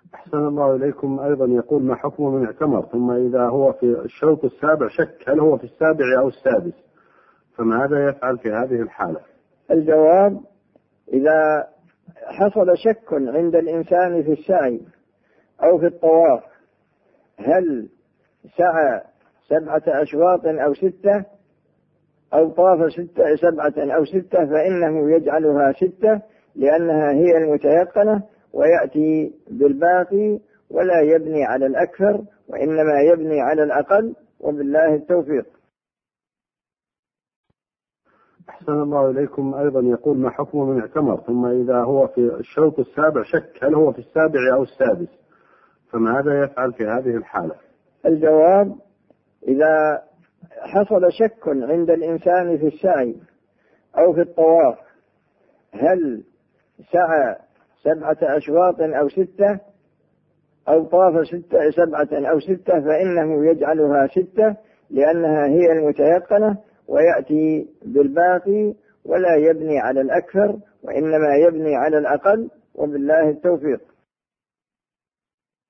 أحسن الله إليكم. أيضا يقول: ما حكم من اعتمر ثم إذا هو في الشوط السابع شك هل هو في السابع أو السادس، فماذا يفعل في هذه الحالة؟ الجواب: إذا حصل شك عند الإنسان في السعي أو في الطواف هل سعى 7 أشواط أو 6 أو طاف 7 أو 6، فإنه يجعلها 6 لأنها هي المتيقنة، ويأتي بالباقي ولا يبني على الأكثر وإنما يبني على الأقل، وبالله التوفيق. أحسن الله إليكم. أيضا يقول: ما حكم من اعتمر ثم إذا هو في الشوط السابع شك هل هو في السابع أو السادس، فماذا يفعل في هذه الحالة؟ الجواب: إذا حصل شك عند الإنسان في السعي أو في الطواف هل سعى 7 أشواط أو 6 أو طاف 7 أو 6، فإنه يجعلها 6 لأنها هي المتيقنة، ويأتي بالباقي ولا يبني على الأكثر وإنما يبني على الأقل، وبالله التوفيق.